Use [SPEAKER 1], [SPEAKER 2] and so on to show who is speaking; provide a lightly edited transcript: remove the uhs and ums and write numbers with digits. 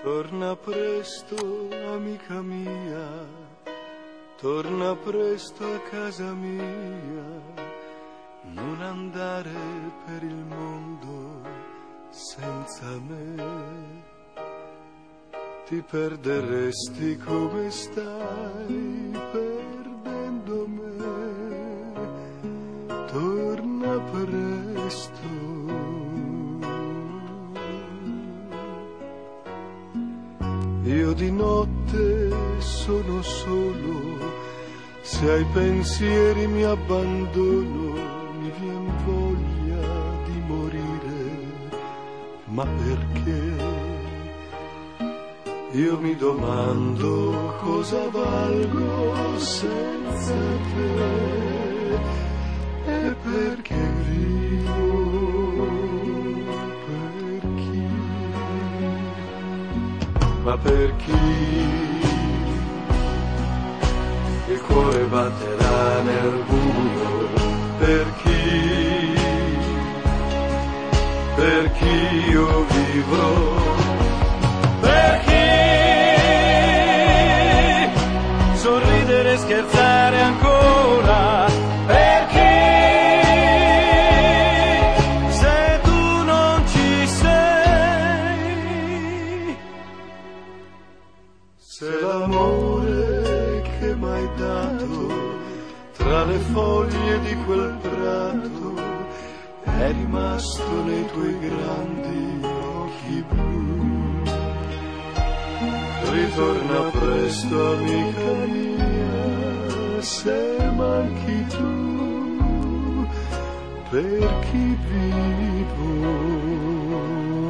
[SPEAKER 1] Torna presto, amica mia, torna presto a casa mia, non andare per il mondo senza me. Ti perderesti come stai perdendo me. Torna presto. Io di notte sono solo, se ai pensieri mi abbandono, mi vien voglia di morire, ma perché? Io mi domando cosa valgo senza te e perché vivo, per chi? Ma per chi il cuore batterà nel buio, per chi io vivrò, per chi sorridere e scherzare ancora, per chi se tu non ci sei. Se l'amore che m'hai dato tra le foglie di quel prato è rimasto nei tuoi grandi occhi blu, ritorna presto amica mia, se manchi tu, per chi vivo.